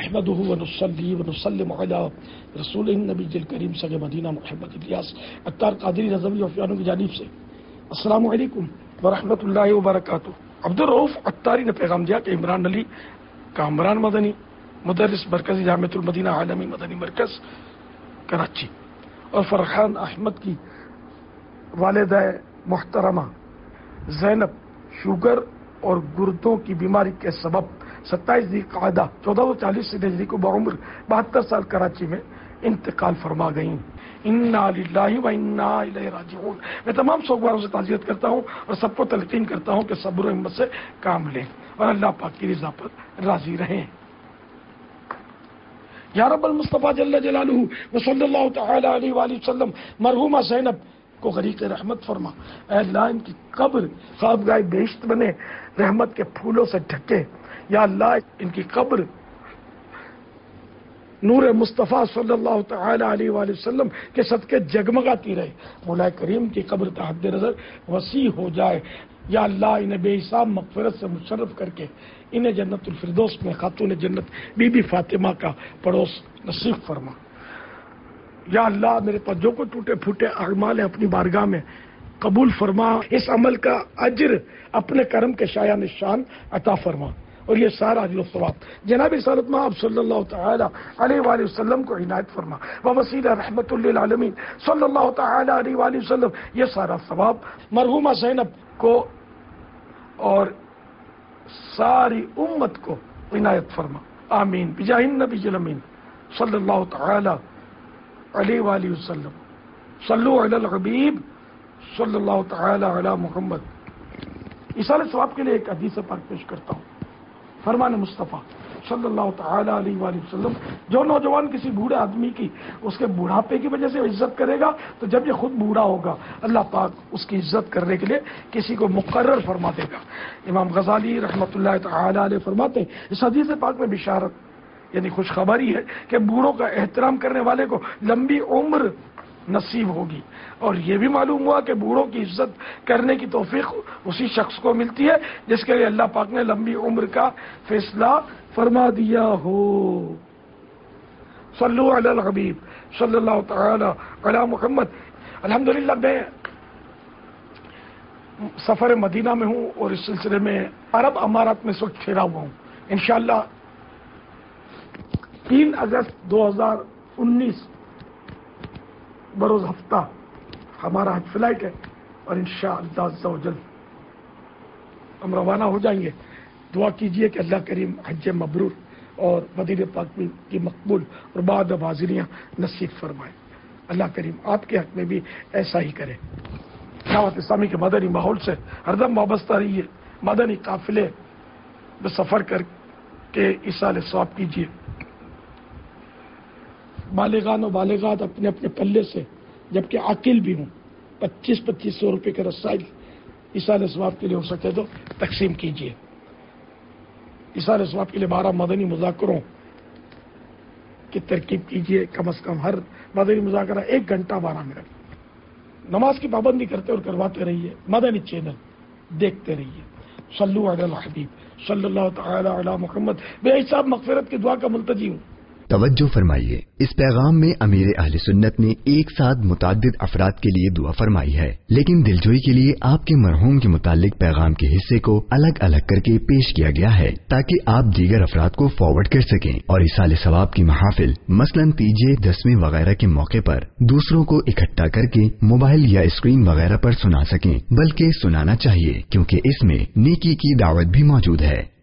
نحمده ونصلي ونسلم على رسول النبی الکریم صلی مدینہ محمد الیاس عطار قادری رضوی وفیانوں کی جانب سے السلام علیکم ورحمۃ اللہ وبرکاتہ۔ عبدالرؤوف عطاری نے پیغام دیا کہ عمران علی کامران مدنی مدرس مرکزی جامعۃ المدینہ عالمی مدنی مرکز کراچی اور فرحان احمد کی والدہ محترمہ زینب شوگر اور گردوں کی بیماری کے سبب 27 ذوالقعدہ 1440 سے ہجری کو بعمر 72 سال کراچی میں انتقال فرما گئیں۔ انا للہ و انا الیہ راجعون۔ میں تمام سوگواروں سے تعزیت کرتا ہوں اور سب کو تلقین کرتا ہوں کہ صبر و ہمت سے کام لیں اور اللہ پاک کی رضا پر راضی رہیں۔ یا رب المصطفیٰ جل جلالہ و صلی اللہ تعالی علیہ وآلہ وسلم مرحومہ زینب کو غریق رحمت فرما۔ اے اللہ ان کی قبر خوابگاہ بہشت بنے، رحمت کے پھولوں سے ڈھکے۔ یا اللہ ان کی قبر نور مصطفیٰ صلی اللہ تعالی علیہ وآلہ وسلم کے صدقے جگمگاتی رہے، مولا کریم کی قبر تحت نظر وسیع ہو جائے۔ یا اللہ انہیں بے حساب مغفرت سے مشرف کر کے انہیں جنت الفردوس میں خاتون جنت بی بی فاطمہ کا پڑوس نصیب فرما۔ یا اللہ میرے پاس جو کوئی ٹوٹے پھوٹے اعمال ہیں اپنی بارگاہ میں قبول فرما، اس عمل کا اجر اپنے کرم کے شایان نشان عطا فرما اور یہ سارا اجر و ثواب جناب رسالت مآب صلی اللہ تعالی علیہ وآلہ وسلم کو عنایت فرما۔ ووسیلہ رحمت للعالمین صلی اللہ تعالی علیہ وآلہ وسلم یہ سارا ثواب مرحومہ زینب کو اور ساری امت کو عنایت فرما، آمین بجاہ النبی الامین صلی اللہ تعالی علیہ وآلہ وسلم۔ صلو علی الحبیب صلی اللہ تعالی علی محمد۔ ایصال ثواب کے لیے ایک حدیث پاک پیش کرتا ہوں۔ فرمان مصطفیٰ صلی اللہ تعالی علیہ وآلہ وسلم، جو نوجوان کسی بوڑھے آدمی کی اس کے بوڑھاپے کی وجہ سے عزت کرے گا تو جب یہ خود بوڑھا ہوگا اللہ پاک اس کی عزت کرنے کے لیے کسی کو مقرر فرما دے گا۔ امام غزالی رحمۃ اللہ تعالی علیہ فرماتے ہیں اس حدیث پاک میں بشارت یعنی خوشخبری ہے کہ بوڑھوں کا احترام کرنے والے کو لمبی عمر نصیب ہوگی، اور یہ بھی معلوم ہوا کہ بوڑھوں کی عزت کرنے کی توفیق اسی شخص کو ملتی ہے جس کے لیے اللہ پاک نے لمبی عمر کا فیصلہ فرما دیا ہو۔ صلو علی الحبیب صلی اللہ تعالی علی محمد۔ الحمدللہ میں سفر مدینہ میں ہوں اور اس سلسلے میں عرب امارات میں اس وقت ٹھہرا ہوا ہوں۔ انشاءاللہ 3 اگست 2019 بروز ہفتہ ہمارا حج فلائٹ ہے اور انشاءاللہ عز و جل ہم روانہ ہو جائیں گے۔ دعا کیجئے کہ اللہ کریم حج مبرور اور مدینہ پاک کی مقبول اور بعد اب حاضریاں نصیب فرمائے۔ اللہ کریم آپ کے حق میں بھی ایسا ہی کرے۔ دعوت اسلامی کے مدنی ماحول سے ہردم وابستہ رہیے، مدنی قافلے میں سفر کر کے ایصال ثواب کیجیے۔ بالغان و بالغات اپنے اپنے پلے سے جبکہ عاقل بھی ہوں 2500 روپے کے رسائل ایصال ثواب کے لیے ہو سکے تو تقسیم کیجیے۔ ایصال ثواب کے لیے 12 مدنی مذاکروں کی ترکیب کیجیے، کم از کم ہر مدنی مذاکرہ 1 گھنٹہ 12 منٹ۔ نماز کی پابندی کرتے اور کرواتے رہیے، مدنی چینل دیکھتے رہیے۔ صلو علی الحبیب صلی اللہ تعالی علی محمد۔ بے حساب مغفرت کی دعا کا ملتجی ہوں۔ توجہ فرمائیے، اس پیغام میں امیر اہل سنت نے ایک ساتھ متعدد افراد کے لیے دعا فرمائی ہے، لیکن دلجوئی کے لیے آپ کے مرحوم کے متعلق پیغام کے حصے کو الگ الگ کر کے پیش کیا گیا ہے تاکہ آپ دیگر افراد کو فارورڈ کر سکیں اور ایصال ثواب کی محافل مثلاً تیجے 10ویں وغیرہ کے موقع پر دوسروں کو اکٹھا کر کے موبائل یا اسکرین وغیرہ پر سنا سکیں، بلکہ سنانا چاہیے کیونکہ اس میں نیکی کی دعوت بھی موجود ہے۔